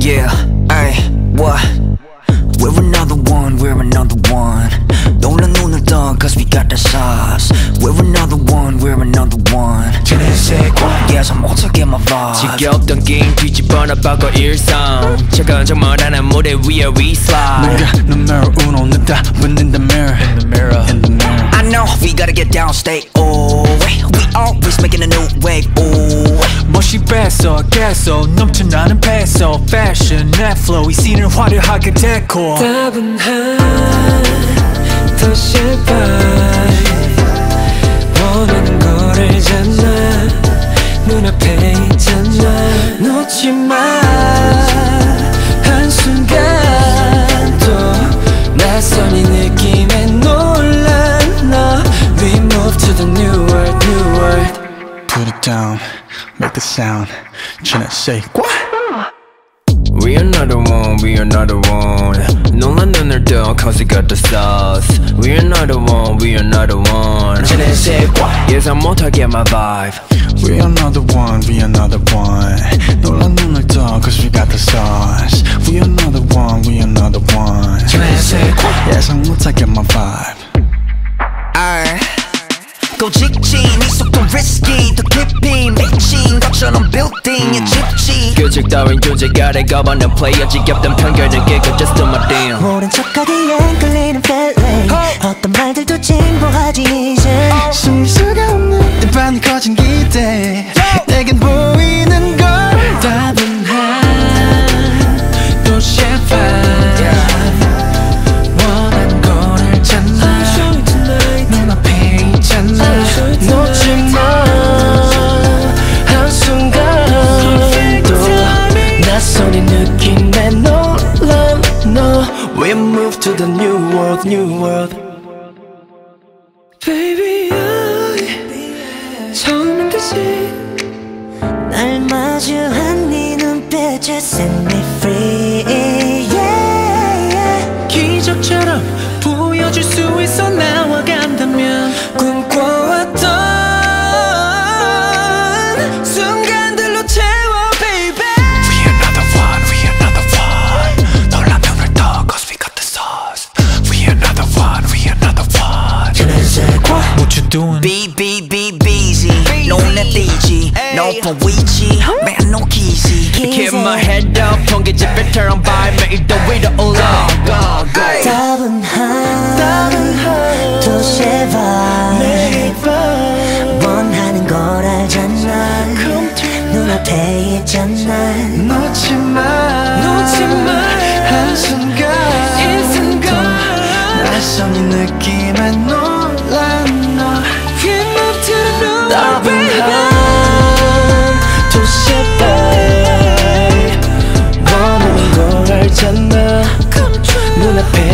Yeah, ay, what? We're another one, we're another one. 놀란 눈을 떠 cause we got the sauce. We're another one, we're another one. 지내색 yes, I'm also get my vibe. 지겹던 게임 뒤집어나 바꿔 일상 차가운 정말하는 무대 위에 we slide. 누가 numero uno 냈다 when in the mirror. In the mirror. In the mirror. I know we gotta get down, stay away. We always making a new wave. Ooh. 멋이 뺐어 계속 넘쳐나는 peso fashion net flow 이 씬을 화려하게 데코 따분한 도시의 vibe 원하는 걸 알잖아 눈앞에 있잖아 놓지마 한순간도 낯선 이 느낌에 놀란 너 We move to the new world, new world. Put it down, make a sound tryna say what? We another one, we another one. 놀란 눈을 떠 cause we got the sauce. We another one, we another one. 지내색 예상 못하게 my vibe. We another one, we another one. 놀란 눈을 떠 cause we got the sauce. We another one, we another one. 지내색 예상 못하게 my vibe. 또 직진 이 속도 risky 더 깊이 미친 것처럼 building의 집지 규칙 따윈 존재가 돼가봤는 플레이어 지겹던 편견을 깨고 just do my damn. 모른 척하기엔 끌리는 feeling 어떤 말들도 진보하지 이제 숨길 수가 없는 내 반이 커진 기대 내겐 보이는 걸 따분한 도시의 vibe 원한 걸 알잖아 눈앞에 있잖아 놓지마 한순간도 낯선 이 느낌에 놀란 너 We move to the new world, new world. Baby I 처음인 듯이 날 마주한 네 눈빛이 set me free yeah. 기적처럼 보여줄 수 있어 나와 간다면 꿈꿔왔던 순간들로 채워 baby We another one, we another one. 놀란 눈을 떠 cause we got the sauce. We another one, we another one. What you doing? BBBBZ 눈에 띄지 높은 위치 man no key지 Keep my head up 통계집 베테랑 vibe 매일도 위로 올라 따분한 도시의 vibe 원하는 걸 알잖아 눈앞에 있잖아 놓지마 한순간 이 순간 낯선 이 느낌에 놀란 너 We move to the new world baby 도시의 vibe 원하는 걸 알잖아 눈앞에